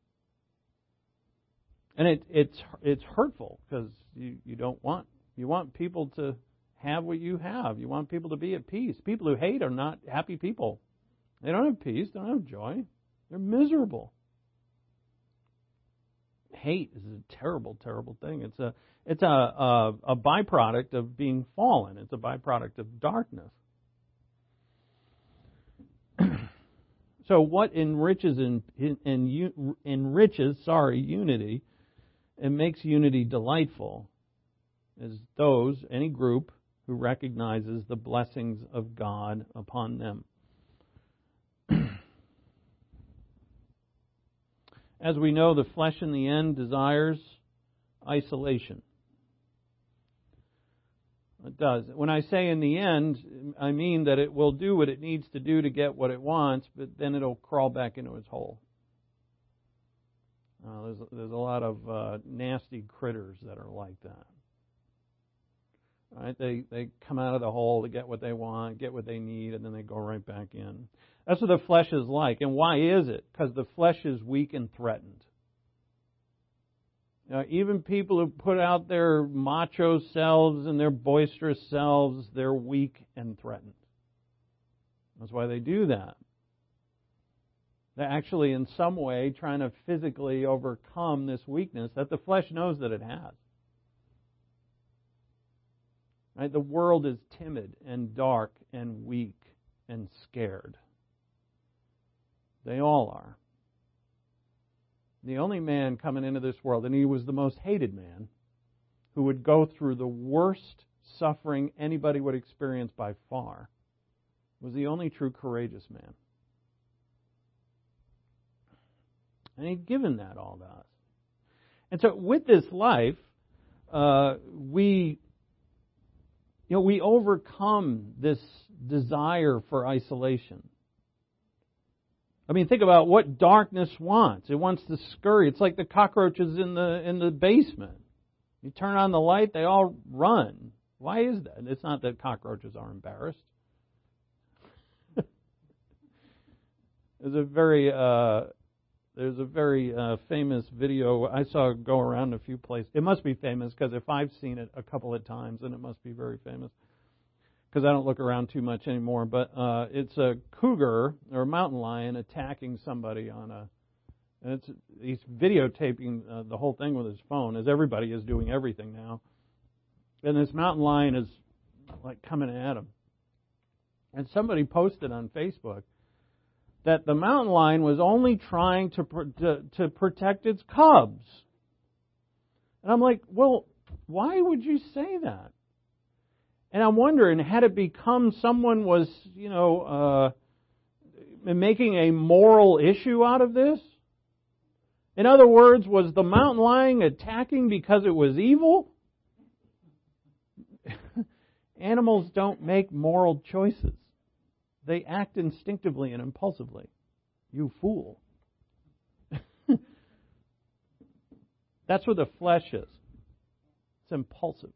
And it's hurtful because you don't want. You want people to have what you have. You want people to be at peace. People who hate are not happy people. They don't have peace. They don't have joy. They're miserable. Hate is a terrible, terrible thing. It's a byproduct of being fallen. It's a byproduct of darkness. So what enriches unity and makes unity delightful is any group who recognizes the blessings of God upon them. As we know, the flesh in the end desires isolation. It does. When I say in the end, I mean that it will do what it needs to do to get what it wants, but then it'll crawl back into its hole. There's a lot of nasty critters that are like that. Right? They come out of the hole to get what they want, get what they need, and then they go right back in. That's what the flesh is like. And why is it? Because the flesh is weak and threatened. Even people who put out their macho selves and their boisterous selves, they're weak and threatened. That's why they do that. They're actually in some way trying to physically overcome this weakness that the flesh knows that it has. Right? The world is timid and dark and weak and scared. They all are. The only man coming into this world, and he was the most hated man, who would go through the worst suffering anybody would experience by far, was the only true courageous man. And He'd given that all to us. And so with this life, we overcome this desire for isolation. I mean, think about what darkness wants. It wants to scurry. It's like the cockroaches in the basement. You turn on the light, they all run. Why is that? It's not that cockroaches are embarrassed. There's a very famous video I saw go around a few places. It must be famous because if I've seen it a couple of times, then it must be very famous. Because I don't look around too much anymore. But it's a cougar or a mountain lion attacking somebody and he's videotaping the whole thing with his phone, as everybody is doing everything now. And this mountain lion is like coming at him. And somebody posted on Facebook that the mountain lion was only trying to protect its cubs. And I'm like, well, why would you say that? And I'm wondering, had it become someone was, making a moral issue out of this? In other words, was the mountain lion attacking because it was evil? Animals don't make moral choices. They act instinctively and impulsively. You fool. That's what the flesh is. It's impulsive.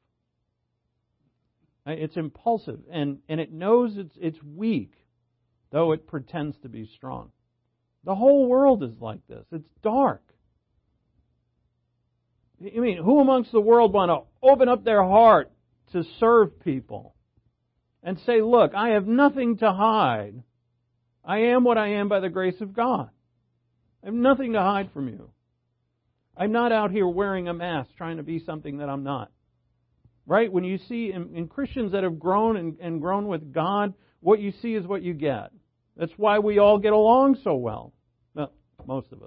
It's impulsive, and it knows it's weak, though it pretends to be strong. The whole world is like this. It's dark. I mean, who amongst the world want to open up their heart to serve people and say, look, I have nothing to hide. I am what I am by the grace of God. I have nothing to hide from you. I'm not out here wearing a mask trying to be something that I'm not. Right? When you see in Christians that have grown and grown with God, what you see is what you get. That's why we all get along so well. Well, most of us.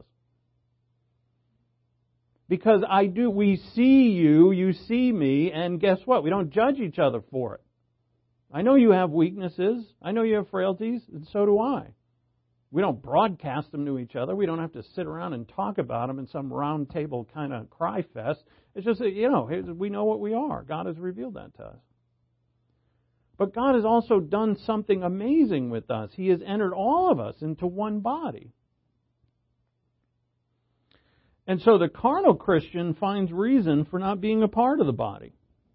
Because we see you, you see me, and guess what? We don't judge each other for it. I know you have weaknesses. I know you have frailties, and so do I. We don't broadcast them to each other. We don't have to sit around and talk about them in some round table kind of cry fest. It's just that, we know what we are. God has revealed that to us. But God has also done something amazing with us. He has entered all of us into one body. And so the carnal Christian finds reason for not being a part of the body.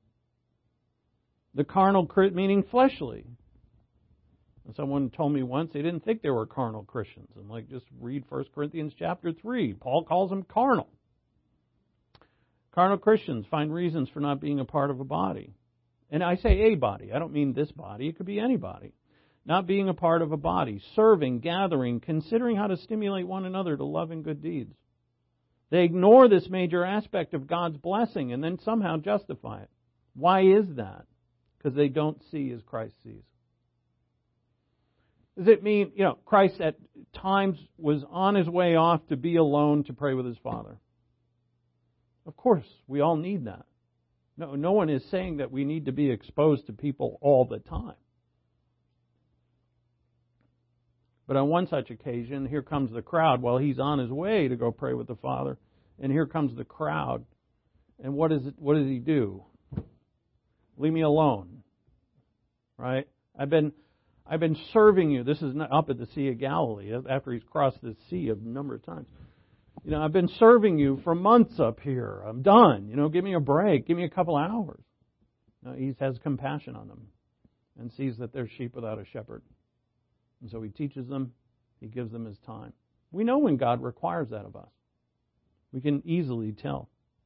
The carnal, meaning fleshly. Someone told me once they didn't think they were carnal Christians. I'm like, just read 1 Corinthians chapter 3. Paul calls them carnal. Carnal Christians find reasons for not being a part of a body. And I say a body. I don't mean this body. It could be any body. Not being a part of a body. Serving, gathering, considering how to stimulate one another to love and good deeds. They ignore this major aspect of God's blessing and then somehow justify it. Why is that? Because they don't see as Christ sees. Does it mean, Christ at times was on his way off to be alone to pray with his Father? Of course, we all need that. No one is saying that we need to be exposed to people all the time. But on one such occasion, here comes the crowd while he's on his way to go pray with the Father. And here comes the crowd. And what does he do? Leave me alone. Right? I've been serving you. This is up at the Sea of Galilee, after he's crossed the sea a number of times. I've been serving you for months up here. I'm done. Give me a break. Give me a couple hours. No, he has compassion on them and sees that they're sheep without a shepherd. And so he teaches them. He gives them his time. We know when God requires that of us. We can easily tell.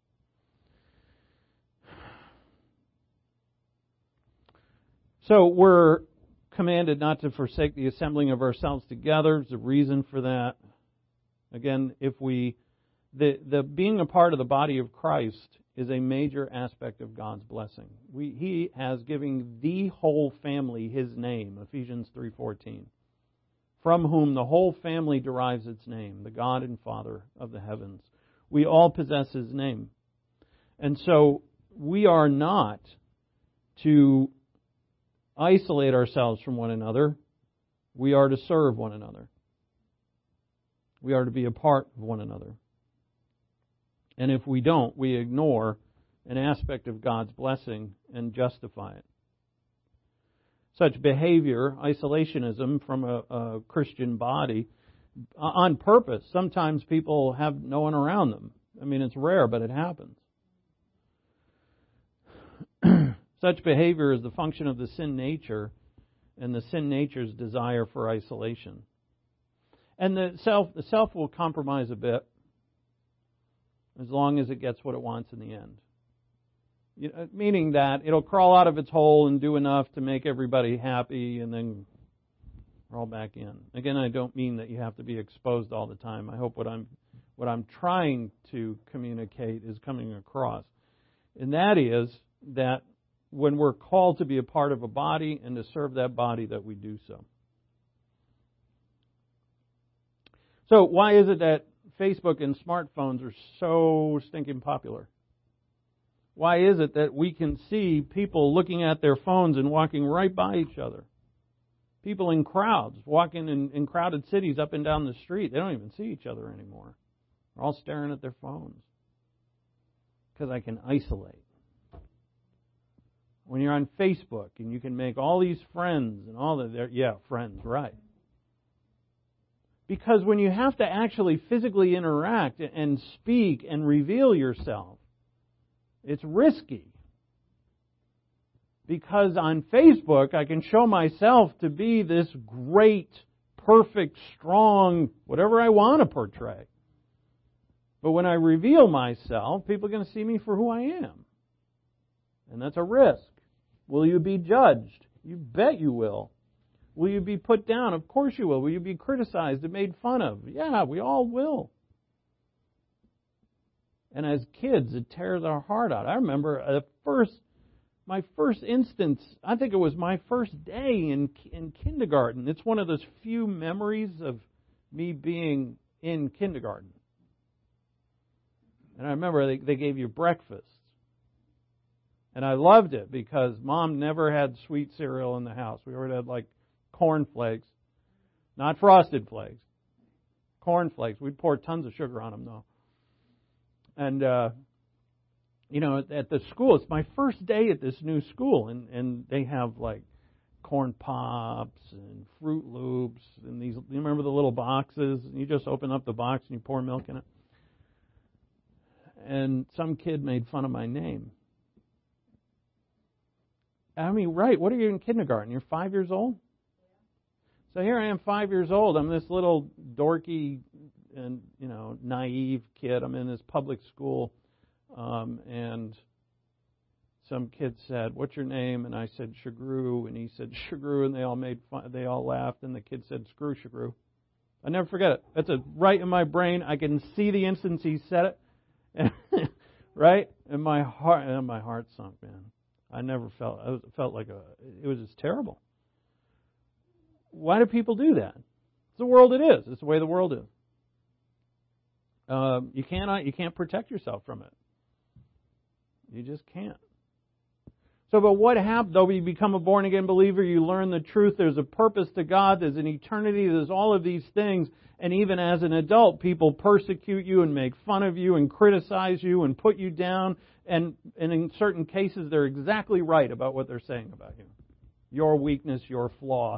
So we're commanded not to forsake the assembling of ourselves together. There's a reason for that. Again, the being a part of the body of Christ is a major aspect of God's blessing. He has given the whole family His name, Ephesians 3:14, from whom the whole family derives its name, the God and Father of the heavens. We all possess His name. And so we are not to isolate ourselves from one another. We are to serve one another. We are to be a part of one another. And if we don't, we ignore an aspect of God's blessing and justify it. Such behavior, isolationism from a Christian body, on purpose. Sometimes people have no one around them. I mean, it's rare, but it happens. Such behavior is the function of the sin nature and the sin nature's desire for isolation. And the self will compromise a bit as long as it gets what it wants in the end. Meaning that it'll crawl out of its hole and do enough to make everybody happy and then crawl back in. Again, I don't mean that you have to be exposed all the time. I hope what I'm trying to communicate is coming across. And that is that when we're called to be a part of a body and to serve that body, that we do so. So why is it that Facebook and smartphones are so stinking popular? Why is it that we can see people looking at their phones and walking right by each other? People in crowds, walking in crowded cities up and down the street. They don't even see each other anymore. They're all staring at their phones. Because I can isolate. When you're on Facebook and you can make all these friends and all that, friends, right. Because when you have to actually physically interact and speak and reveal yourself, it's risky. Because on Facebook, I can show myself to be this great, perfect, strong, whatever I want to portray. But when I reveal myself, people are going to see me for who I am. And that's a risk. Will you be judged? You bet you will. Will you be put down? Of course you will. Will you be criticized and made fun of? Yeah, we all will. And as kids, it tears our heart out. I remember my first instance, I think it was my first day in kindergarten. It's one of those few memories of me being in kindergarten. And I remember they gave you breakfast. And I loved it because Mom never had sweet cereal in the house. We already had like corn flakes, not Frosted Flakes. Corn flakes. We'd pour tons of sugar on them though. And, at the school, it's my first day at this new school, and they have like corn pops and Fruit Loops and these. You remember the little boxes? And you just open up the box and you pour milk in it. And some kid made fun of my name. I mean, right? What are you in kindergarten? You're 5 years old. So here I am, 5 years old. I'm this little dorky and naive kid. I'm in this public school, and some kid said, "What's your name?" And I said, "Shagru," and he said, "Shagru," and they all made fun. They all laughed, and the kid said, "Screw Shagru." I never forget it. That's right in my brain. I can see the instant he said it, right? And my heart sunk, man. I never felt. I felt like it was just terrible. Why do people do that? It's the world it is. It's the way the world is. You can't protect yourself from it. You just can't. So, but what happens, though you become a born-again believer, you learn the truth, there's a purpose to God, there's an eternity, there's all of these things, and even as an adult, people persecute you and make fun of you and criticize you and put you down, and in certain cases, they're exactly right about what they're saying about you. Your weakness, your flaw.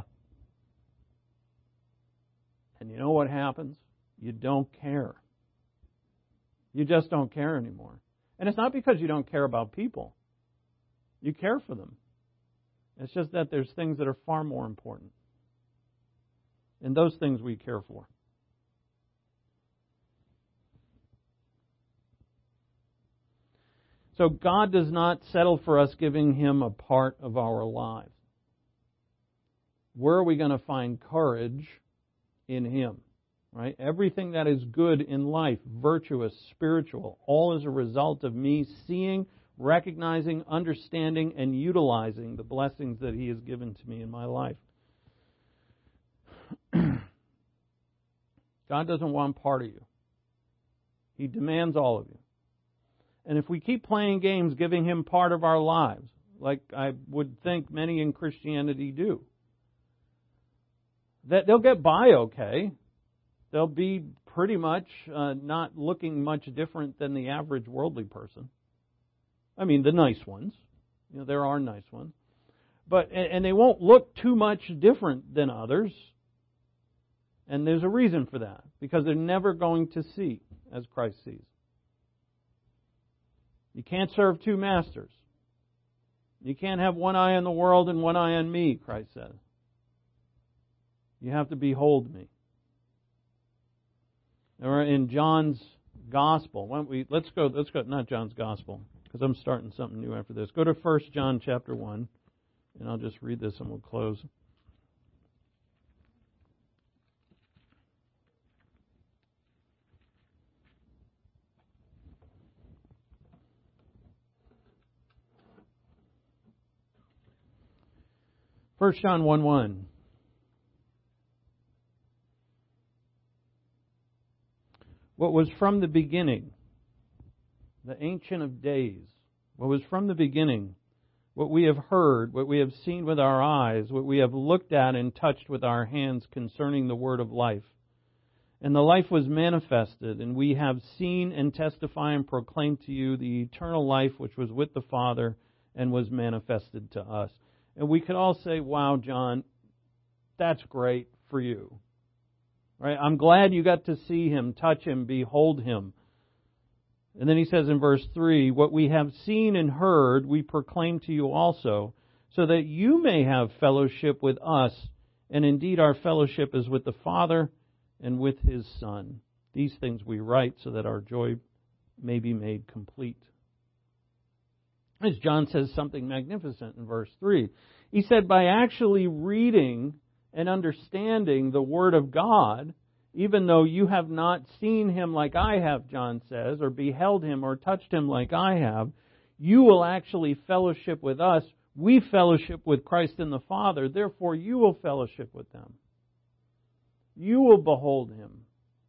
And you know what happens? You don't care. You just don't care anymore. And it's not because you don't care about people. You care for them. It's just that there's things that are far more important. And those things we care for. So God does not settle for us giving Him a part of our lives. Where are we going to find courage? In Him, right? Everything that is good in life, virtuous, spiritual, all is a result of me seeing, recognizing, understanding, and utilizing the blessings that He has given to me in my life. God doesn't want part of you. He demands all of you. And if we keep playing games, giving Him part of our lives, like I would think many in Christianity do, that they'll get by okay. They'll be pretty much not looking much different than the average worldly person. I mean, the nice ones. There are nice ones. But and they won't look too much different than others. And there's a reason for that. Because they're never going to see as Christ sees. You can't serve two masters. You can't have one eye on the world and one eye on me, Christ says. You have to behold me. Or in John's Gospel. Why don't we, let's go, not John's Gospel, because I'm starting something new after this. Go to 1 John chapter 1, and I'll just read this and we'll close. First John 1:1. What was from the beginning, the Ancient of Days, what was from the beginning, what we have heard, what we have seen with our eyes, what we have looked at and touched with our hands concerning the word of life. And the life was manifested, and we have seen and testify and proclaim to you the eternal life which was with the Father and was manifested to us. And we could all say, wow, John, that's great for you. Right? I'm glad you got to see Him, touch Him, behold Him. And then he says in verse 3, what we have seen and heard, we proclaim to you also, so that you may have fellowship with us. And indeed our fellowship is with the Father and with His Son. These things we write so that our joy may be made complete. As John says something magnificent in verse 3. He said, by actually reading and understanding the Word of God, even though you have not seen Him like I have, John says, or beheld Him or touched Him like I have, you will actually fellowship with us. We fellowship with Christ and the Father. Therefore, you will fellowship with them. You will behold Him.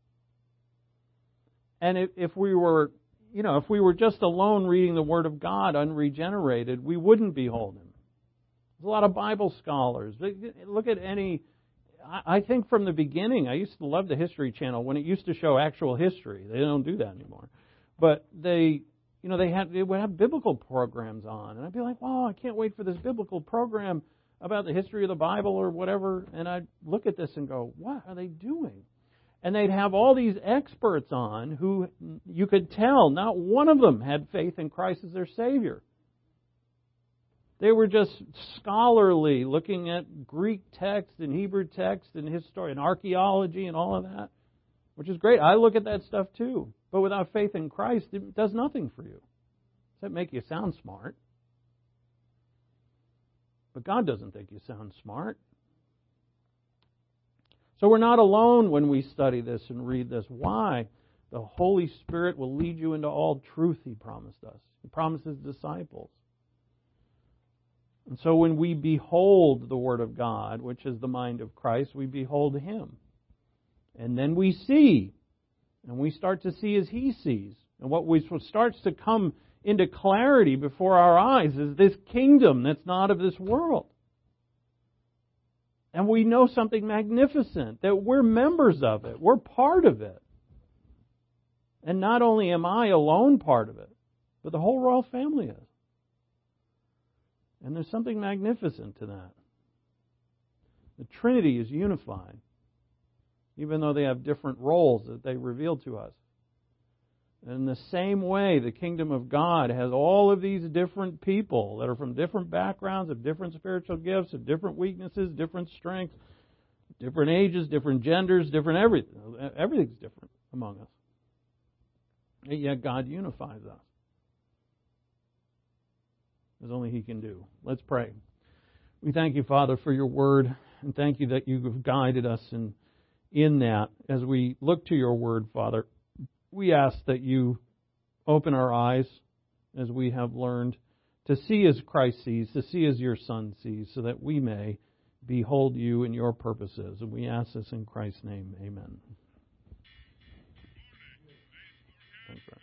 And if we were just alone reading the Word of God unregenerated, we wouldn't behold Him. There's a lot of Bible scholars. Look at I think from the beginning, I used to love the History Channel when it used to show actual history. They don't do that anymore. But they would have biblical programs on. And I'd be like, wow, I can't wait for this biblical program about the history of the Bible or whatever. And I'd look at this and go, what are they doing? And they'd have all these experts on who you could tell not one of them had faith in Christ as their Savior. They were just scholarly, looking at Greek text and Hebrew text and history and archaeology and all of that, which is great. I look at that stuff too. But without faith in Christ, it does nothing for you. Does that make you sound smart? But God doesn't think you sound smart. So we're not alone when we study this and read this. Why? The Holy Spirit will lead you into all truth, He promised us. He promised His disciples. And so when we behold the Word of God, which is the mind of Christ, we behold Him. And then we see. And we start to see as He sees. And what starts to come into clarity before our eyes is this kingdom that's not of this world. And we know something magnificent, that we're members of it. We're part of it. And not only am I alone part of it, but the whole royal family is. And there's something magnificent to that. The Trinity is unified, even though they have different roles that they reveal to us. And in the same way, the kingdom of God has all of these different people that are from different backgrounds, of different spiritual gifts, of different weaknesses, different strengths, different ages, different genders, different everything. Everything's different among us. And yet God unifies us, as only He can do. Let's pray. We thank You, Father, for Your word, and thank You that You have guided us in that. As we look to Your word, Father, we ask that You open our eyes, as we have learned, to see as Christ sees, to see as Your Son sees, so that we may behold You and Your purposes. And we ask this in Christ's name. Amen. Thanks, Brian.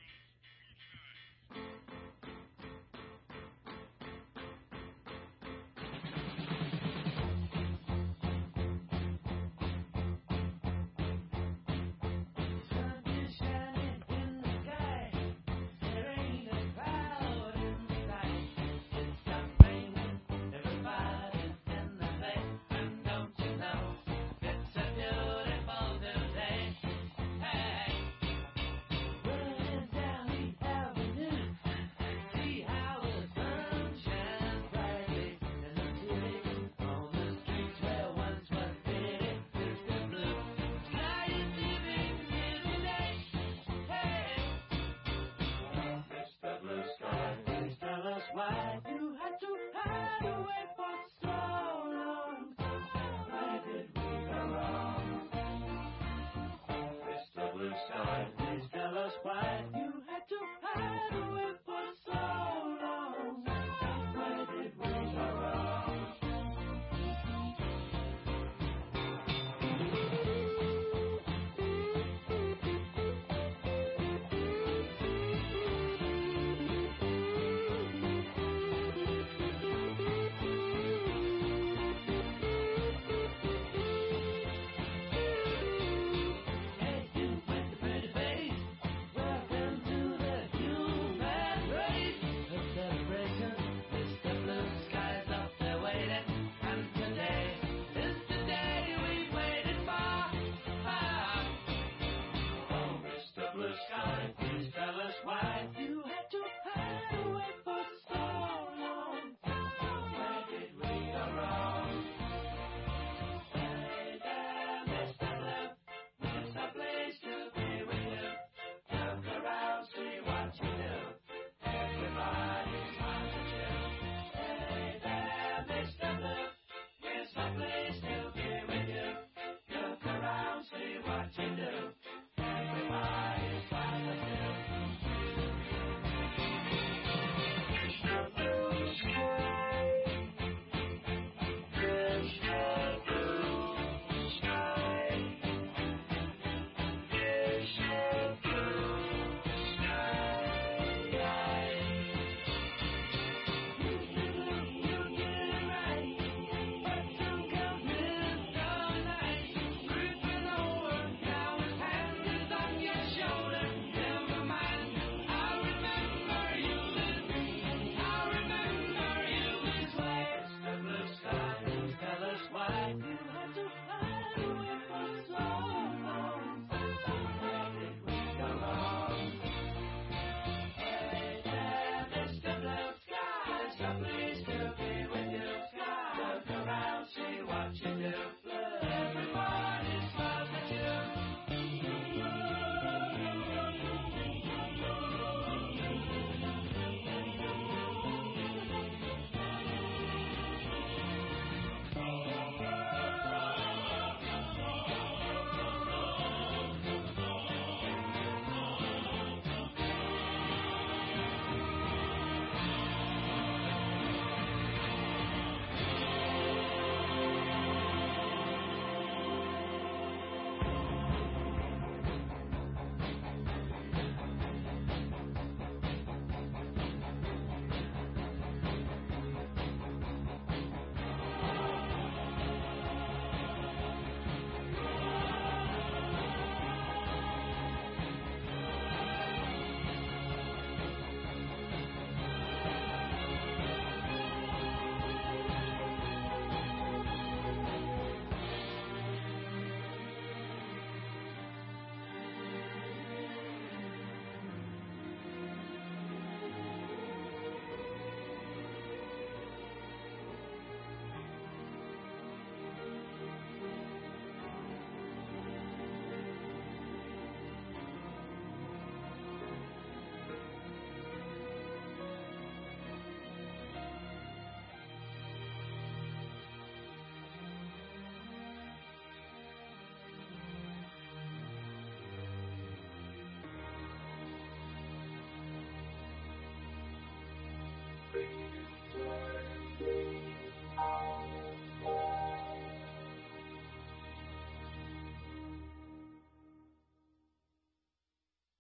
It's a beautiful day. see what you do. Everybody smiles at you. Please,